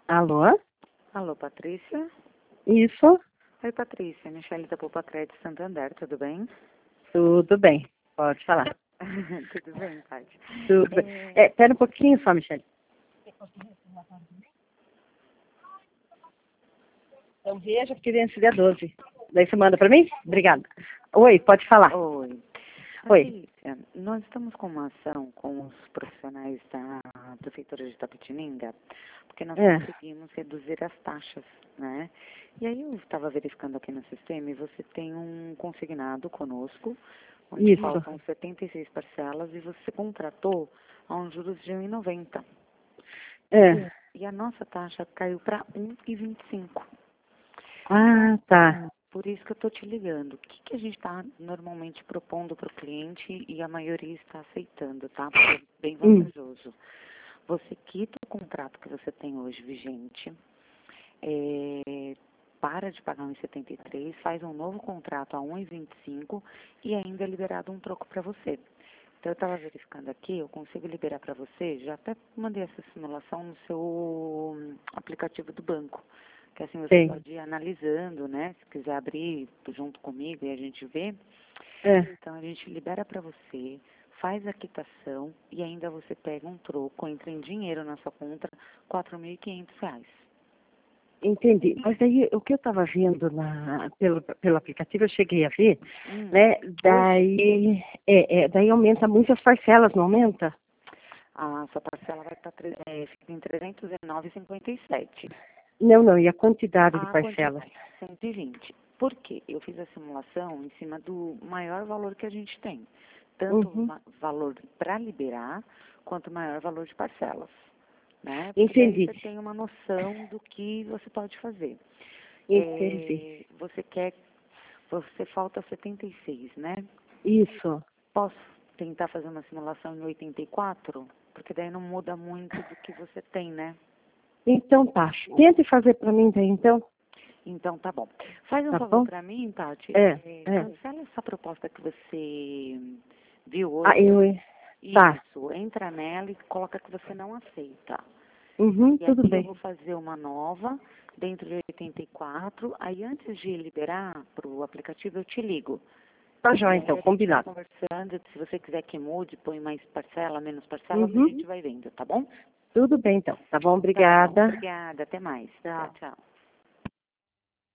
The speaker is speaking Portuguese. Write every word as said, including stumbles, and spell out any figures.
Alô? Alô, Patrícia? Isso? Oi, Patrícia. Michele da Poupa Crédito Santander, tudo bem? Tudo bem. Pode falar. Tudo bem, Paty. Tudo bem. É... É, pera um pouquinho só, Michele. Então veja que criança dia doze. Daí você manda pra mim? Obrigada. Oi, pode falar. Oi. Oi. Patrícia, nós estamos com uma ação com os profissionais da Prefeitura de Itapetininga, porque nós É. conseguimos reduzir as taxas, né? E aí eu estava verificando aqui no sistema e você tem um consignado conosco, onde Isso. faltam setenta e seis parcelas e você contratou a um juros de um vírgula noventa. É. E a nossa taxa caiu para um vírgula vinte e cinco. Ah, tá. Por isso que eu estou te ligando. O que, que a gente está normalmente propondo para o cliente e a maioria está aceitando, tá? Porque é bem Hum. vantajoso. Você quita o contrato que você tem hoje vigente, é, para de pagar um vírgula setenta e três, faz um novo contrato a um vírgula vinte e cinco e ainda é liberado um troco para você. Então, eu estava verificando aqui, eu consigo liberar para você, já até mandei essa simulação no seu hum, aplicativo do banco, que assim você Tem. pode ir analisando, né? Se quiser abrir junto comigo e a gente vê. É. Então, a gente libera para você, faz a quitação e ainda você pega um troco, entra em dinheiro na sua conta, quatro mil e quinhentos reais. Entendi. Mas aí o que eu estava vendo na, pelo, pelo aplicativo, eu cheguei a ver, Hum, né? hoje? Daí, é, é, daí aumenta muito as parcelas, não aumenta? A sua parcela vai estar é, fica em trezentos e nove vírgula cinquenta e sete. Não, não. E a quantidade de A parcelas? quantidade, cento e vinte. Por quê? Eu fiz a simulação em cima do maior valor que a gente tem. Tanto o Uhum. va- valor para liberar, quanto o maior valor de parcelas. Né? Porque daí Entendi. você tem uma noção do que você pode fazer. Entendi. É, você quer, você falta setenta e seis, né? Isso. Posso tentar fazer uma simulação em oitenta e quatro? Porque daí não muda muito do que você tem, né? Então tá. Tente fazer para mim daí, então. Então, tá bom. Faz um Tá favor bom? para mim, Tati. É, É, é. cancela essa proposta que você viu Ah, hoje. eu... Tá. Isso, entra nela e coloca que você não aceita. Uhum, E tudo aqui eu bem. vou fazer uma nova, dentro de oitenta e quatro. Aí, antes de liberar para o aplicativo, eu te ligo. Tá E já, aí então. a gente vai Combinado. conversando. Se você quiser que mude, põe mais parcela, menos parcelas, a Uhum. gente vai vendo, tá bom? Tudo bem, então. Tá bom? Tá bom. Obrigada. Obrigada. Até mais. Tchau, Tchau. tchau.